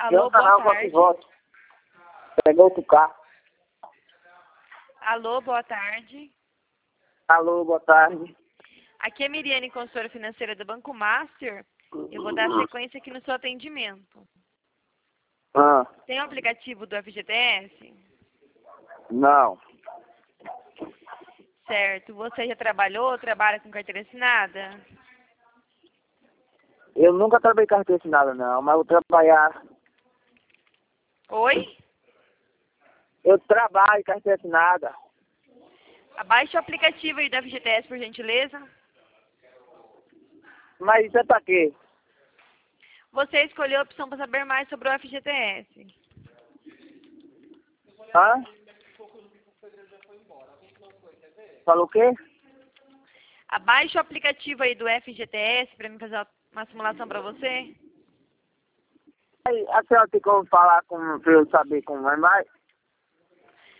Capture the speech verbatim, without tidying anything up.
Tem Alô, um canal boa que tarde. voto. Pegou outro carro. Alô, boa tarde. Alô, boa tarde. Aqui é Miriane, consultora financeira do Banco Master. Eu vou dar sequência aqui no seu atendimento. Ah, Tem o aplicativo do F G T S? não. Certo. Você já trabalhou ou trabalha com carteira assinada? Eu nunca trabalhei com carteira assinada, não, mas eu trabalhar. Oi? Eu trabalho com carteira assinada. Abaixe o aplicativo aí do F G T S, por gentileza. Mas isso é pra quê? Você escolheu a opção para saber mais sobre o F G T S. Hã? Falou o quê? Abaixe o aplicativo aí do F G T S para mim fazer uma simulação para você. Aí, a senhora tem como falar com, pra eu saber como é mais?